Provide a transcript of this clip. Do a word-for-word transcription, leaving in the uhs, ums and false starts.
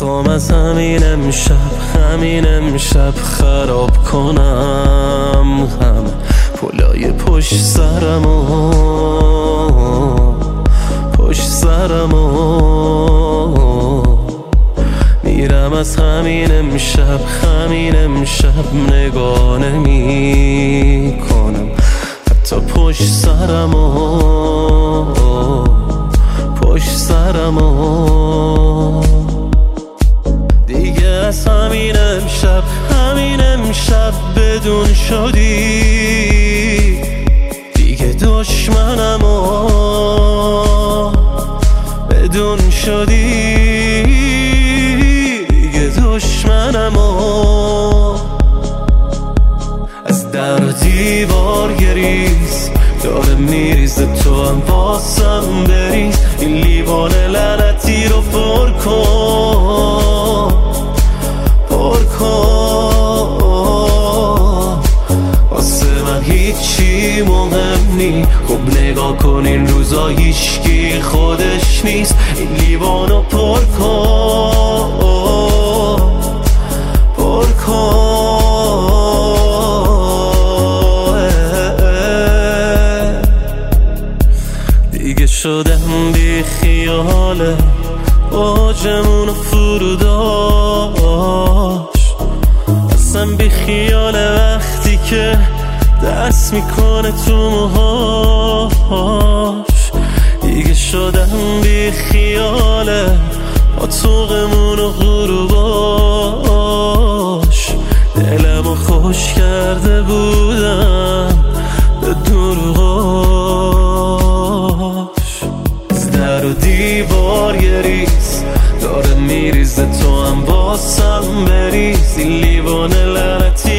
میخوام از همین امشب همین امشب خراب کنم هم پلای پشت سرمو پشت سرمو میرم از همین امشب همین امشب نگاه نمی کنم حتی پشت سرمو پشت سرمو دیگه از همین امشب همین امشب بدون شدی دیگه دشمنمو بدون شدی دیگه دشمنمو از در و دیوار گریز داره میریزه تو هم واسم بریز این لیوان لعنتی رو پر کن پر کن واسه من هیچی مهم نی خب نگاه کن این روزا هیچکی خودش نیست این لیوان رو پر کن پر کن دیگه شدم بی خیاله باجمون رو فرو داشت اصلا بی خیاله وقتی که دست میکنه تو موهاش دیگه شدم بی خیاله با طوقمون و غروباش دلمو خوش کرده بودم به دروغاش از در و دیوار گریز داره میریزه تو هم واسم بریز این لیوان لعنتی